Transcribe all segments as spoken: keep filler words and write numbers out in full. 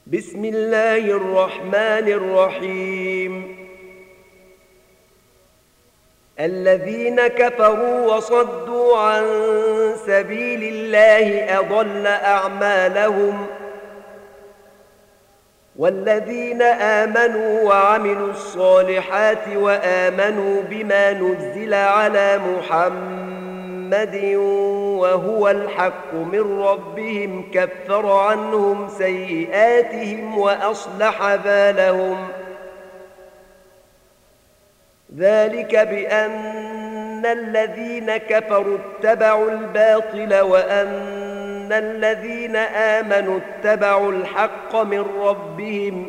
بسم الله الرحمن الرحيم. الذين كفروا وصدوا عن سبيل الله أضل أعمالهم، والذين آمنوا وعملوا الصالحات وآمنوا بما نزل على محمد وهو الحق من ربهم كفر عنهم سيئاتهم وأصلح بالهم. ذلك بأن الذين كفروا اتبعوا الباطل وأن الذين آمنوا اتبعوا الحق من ربهم،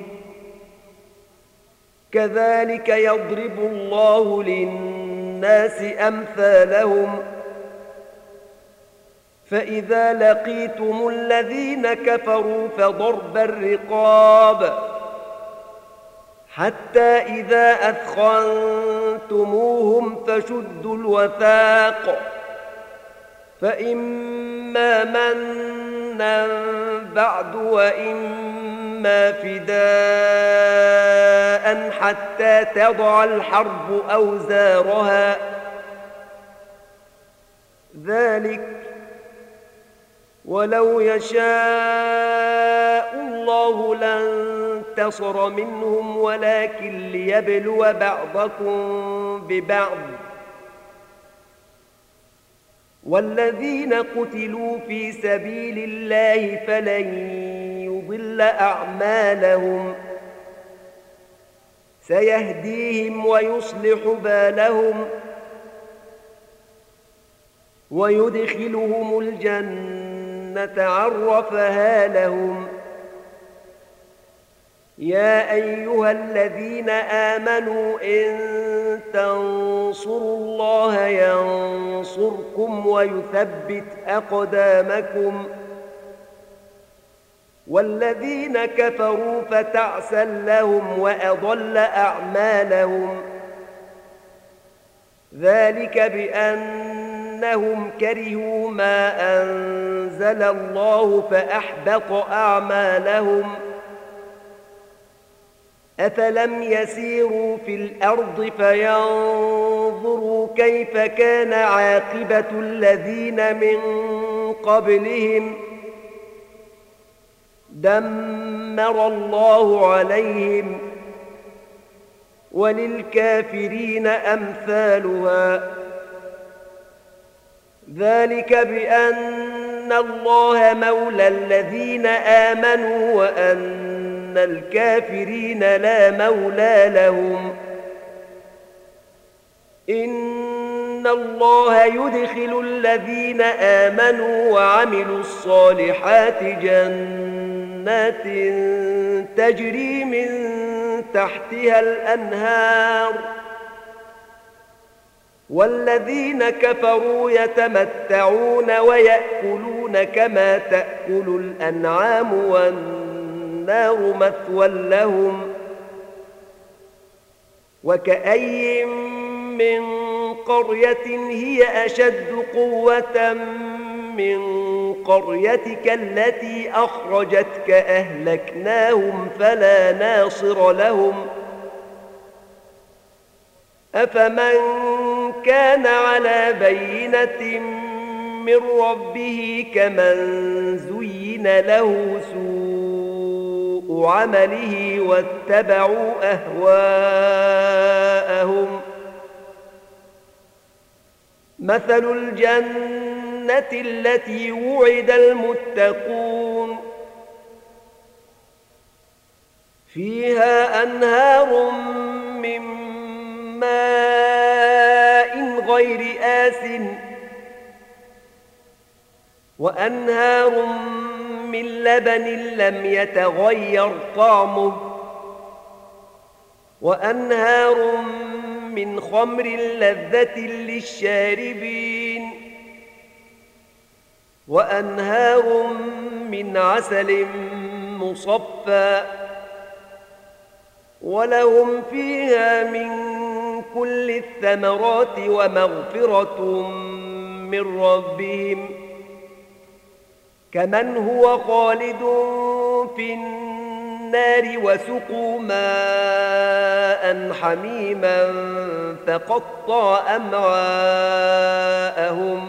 كذلك يضرب الله للناس أمثالهم. فإذا لقيتم الذين كفروا فضرب الرقاب حتى إذا أثخنتموهم فشدوا الوثاق، فإما منا بعد وإما فداء حتى تضع الحرب أوزارها. ذلك ولو يشاء الله لانتصر منهم ولكن ليبلو بعضكم ببعض، والذين قتلوا في سبيل الله فلن يضل أعمالهم، سيهديهم ويصلح بالهم ويدخلهم الجنة عرفها لهم. يا أيها الذين آمنوا إن تنصروا الله ينصركم ويثبت أقدامكم، والذين كفروا فتعسا لهم وأضل أعمالهم. ذلك بأنهم كرهوا ما أنزل الله فأحبط أعمالهم. أفلم يسيروا في الأرض فينظروا كيف كان عاقبة الذين من قبلهم، دمر الله عليهم، وللكافرين أمثالها. ذلك بأن الله مولى الذين آمنوا وأن الكافرين لا مولى لهم. إن الله يدخل الذين آمنوا وعملوا الصالحات جنات تجري من تحتها الأنهار، والذين كفروا يتمتعون ويأكلون كما تأكل الأنعام والنار مثوى لهم. وكأي من قرية هي أشد قوة من قريتك التي أخرجتك أهلكناهم فلا ناصر لهم. أفمن كان على بينة من ربه كمن زين له سوء عمله واتبعوا أهواءهم. مثل الجنة التي وعد المتقون فيها أنهار من ماء غير آسٍ وأنهار من لبن لم يتغير طعمه وأنهار من خمر لذة للشاربين وأنهار من عسل مصفى ولهم فيها من كل الثمرات ومغفرة من ربهم كمن هو خالد في النار وسقوا ماء حميما فقطع أمعاءهم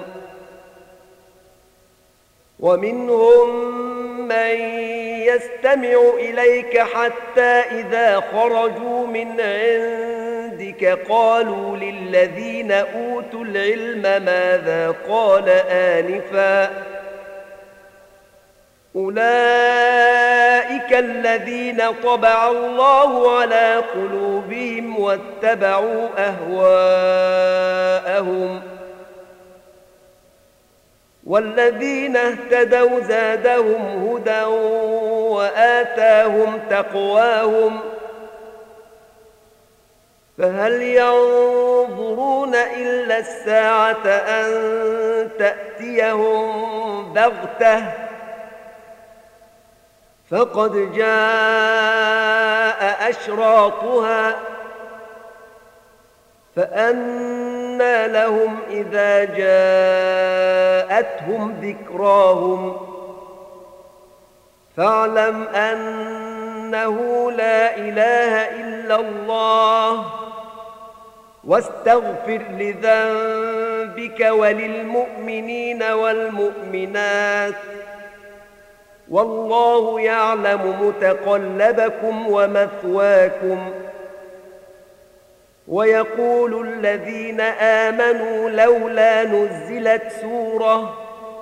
ومنهم من يستمع إليك حتى إذا خرجوا من عندك قالوا للذين أوتوا العلم ماذا قال آنفا أولئك الذين طبع الله على قلوبهم واتبعوا أهواءهم والذين اهتدوا زادهم هدى وآتاهم تقواهم فهل ينظرون إلا الساعة أن تأتيهم بغتة فقد جاء أشراطها فأنى لهم إذا جاءتهم ذكراهم فاعلم أنه لا إله إلا الله واستغفر لذنبك وللمؤمنين والمؤمنات والله يعلم متقلبكم ومثواكم ويقول الذين آمنوا لولا نزلت سورة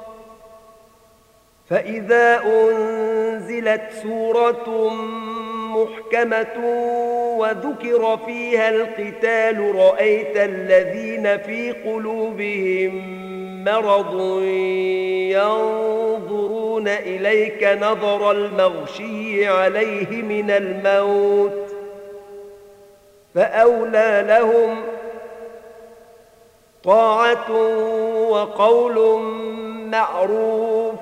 فإذا أنزلت سورة محكمة وذكر فيها القتال رأيت الذين في قلوبهم مرض ينظرون إليك نظر المغشي عليه من الموت فأولى لهم طاعة وقول معروف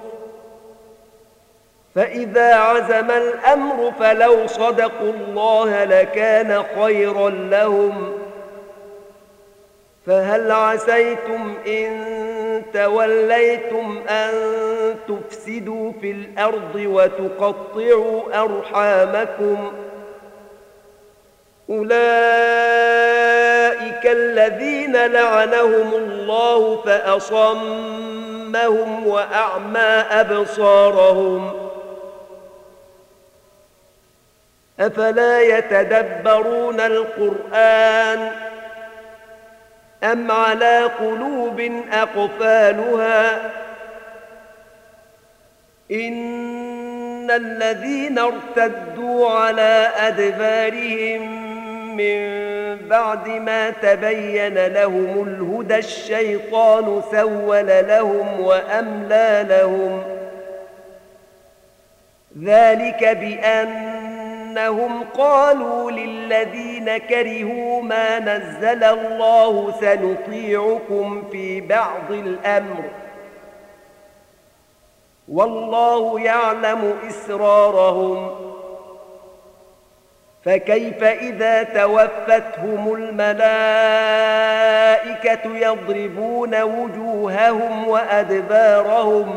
فإذا عزم الأمر فلو صدقوا الله لكان خيرا لهم فهل عسيتم إن توليتم أن تفسدوا في الأرض وتقطعوا أرحامكم أولئك الذين لعنهم الله فأصمهم وأعمى أبصارهم أفلا يتدبرون القرآن أم على قلوب أقفالها إن الذين ارتدوا على أدبارهم من بعد ما تبين لهم الهدى الشيطان سول لهم وأملى لهم ذلك بأنهم قالوا للذين كرهوا ما نزل الله سنطيعكم في بعض الأمر والله يعلم إسرارهم فكيف إذا توفتهم الملائكة يضربون وجوههم وأدبارهم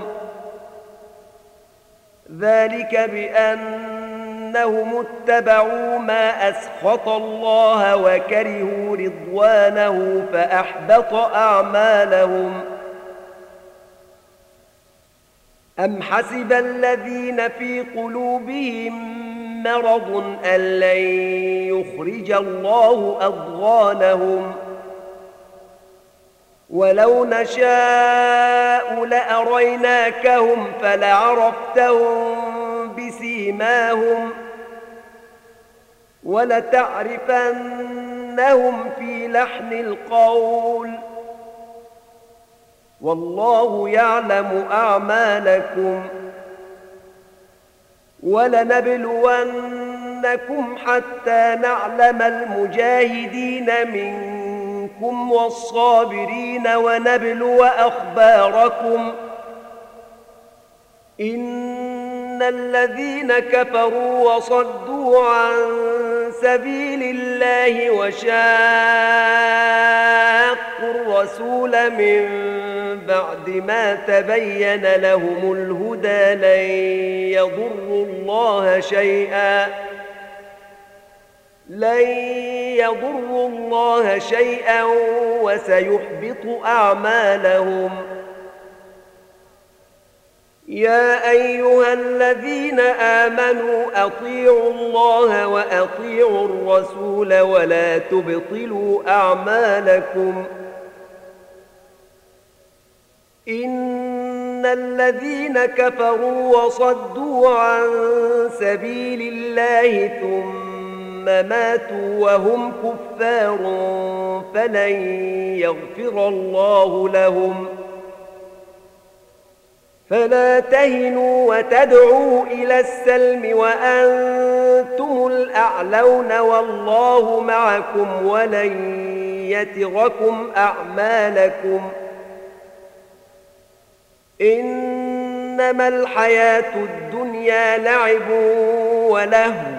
ذلك بأنهم اتبعوا ما أسخط الله وكرهوا رضوانه فأحبط أعمالهم أم حسب الذين في قلوبهم مرض أن لن يخرج الله أضغانهم ولو نشاء لأريناكهم فلعرفتهم بسيماهم ولتعرفنهم في لحن القول والله يعلم أعمالكم ولنبلونكم حتى نعلم المجاهدين منكم والصابرين ونبلو أخباركم إن الذين كفروا وصدوا عن سبيل الله وشاقوا الرسول من بعد ما تبين لهم الهدى لن يضروا الله شيئا لن يضروا الله شيئا وسيحبط أعمالهم. يا أيها الذين آمنوا أطيعوا الله وأطيعوا الرسول ولا تبطلوا أعمالكم. إن الذين كفروا وصدوا عن سبيل الله ثم ماتوا وهم كفار فلن يغفر الله لهم. فلا تهنوا وتدعوا إلى السلم وأنتم الأعلون والله معكم ولن يتركم أعمالكم. إنما الحياة الدنيا لعب ولهو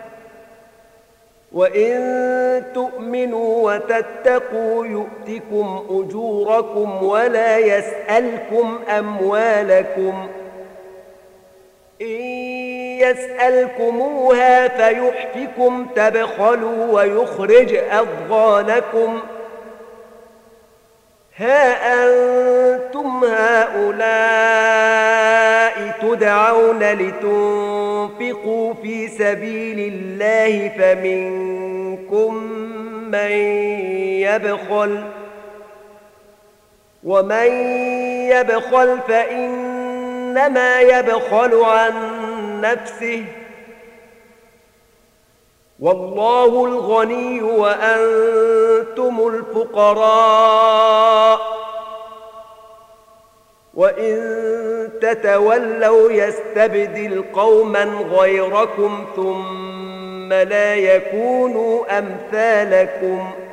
وإن تؤمنوا وتتقوا يؤتكم أجوركم ولا يسألكم أموالكم. إن يسألكموها فيحفكم تبخلوا ويخرج أضغانكم. ها أنتم هؤلاء تدعون لتنفقوا في سبيل الله فمنكم من يبخل ومن يبخل فإنما يبخل عن نفسه والله الغني وأنتم الفقراء وإن تتولوا يستبدل قوما غيركم ثم لا يكونوا أمثالكم.